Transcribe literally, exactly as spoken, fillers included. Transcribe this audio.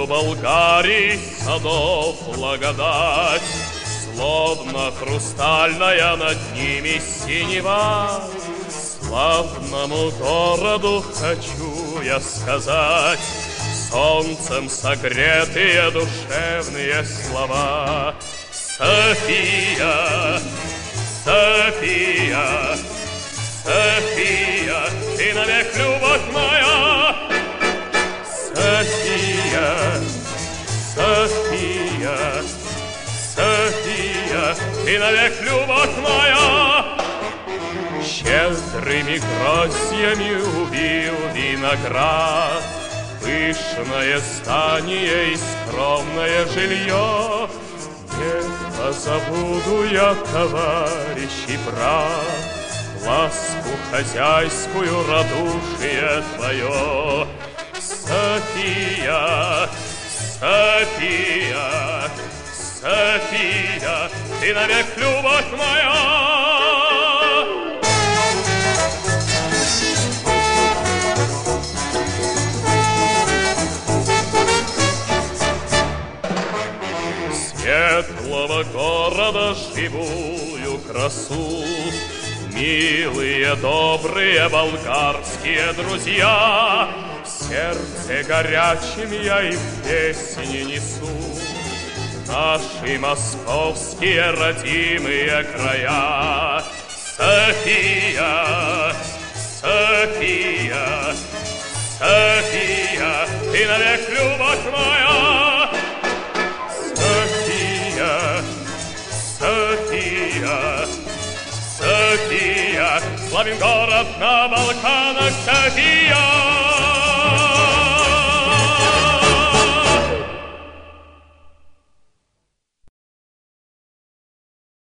Землю Болгарии садов благодать, словно хрустальная над ними синева. Славному городу хочу я сказать солнцем согретые душевные слова. София, София, София, ты навек любовь моя. София, София, София, ты навек любовь моя. Щедрыми гроздьями убил виноград, пышное здание и скромное жилье. Не позабуду я, товарищ и брат, ласку хозяйскую, радушие твое. София, София, София, ты навек любовь моя. Светлого города живую красу милые, добрые болгарские друзья в сердце горячем я им песни несу. Наши московские родимые края. София, София, София, ты навек любовь моя. София, София, София, славен город на Балканах. София.